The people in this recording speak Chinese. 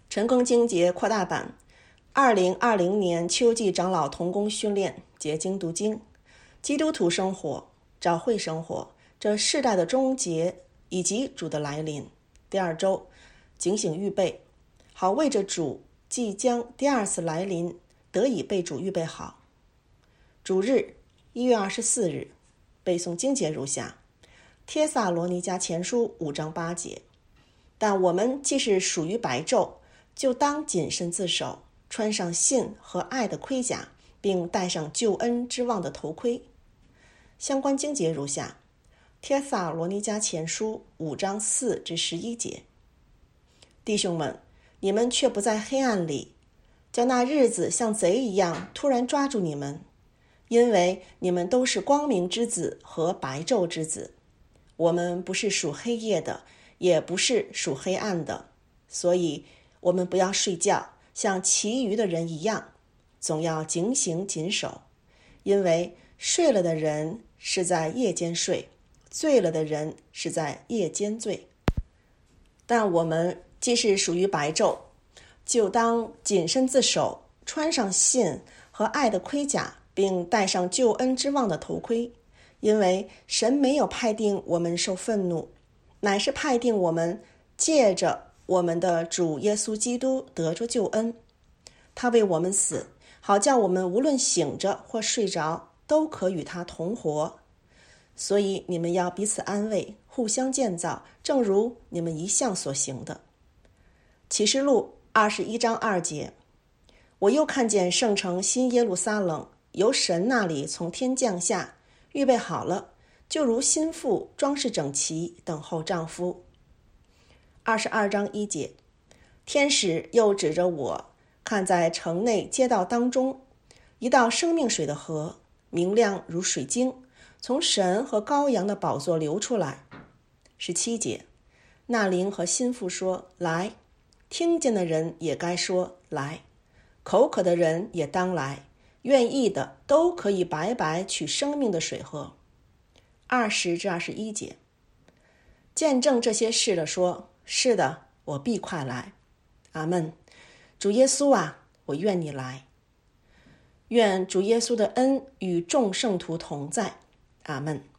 陈更经节扩大版2020年秋季长老同工训练结经读经，基督徒生活、教会生活，这世代的终结以及主的来临。第二周警醒预备，好为着主即将第二次来临得以被主预备好。主日1月24日，背诵经节如下：帖撒罗尼迦前书5章8节。但我们既是属于白昼，就当谨慎自守，穿上信和爱的盔甲，并戴上救恩之望的头盔。相关经节如下：帖撒罗尼迦前书5章4至11节。弟兄们，你们却不在黑暗里，叫那日子像贼一样突然抓住你们，因为你们都是光明之子和白昼之子。我们不是属黑夜的，也不是属黑暗的，所以我们不要睡觉，像其余的人一样，总要警醒谨守。因为睡了的人是在夜间睡，醉了的人是在夜间醉。但我们既是属于白昼，就当谨慎自守，穿上信和爱的盔甲，并戴上救恩之望的头盔。因为神没有派定我们受愤怒，乃是派定我们借着我们的主耶稣基督得着救恩。他为我们死，好叫我们无论醒着或睡着，都可与他同活。所以你们要彼此安慰，互相建造，正如你们一向所行的。启示录21章2节。我又看见圣城新耶路撒冷由神那里从天降下，预备好了，就如新妇装饰整齐，等候丈夫。22章1节。天使又指着我，看在城内街道当中，一道生命水的河，明亮如水晶，从神和羔羊的宝座流出来。17节。那灵和新妇说：来。听见的人也该说来，口渴的人也当来，愿意的都可以白白取生命的水喝。20至21节。见证这些事的说：是的，我必快来。阿们。主耶稣啊，我愿你来。愿主耶稣的恩与众圣徒同在。阿们。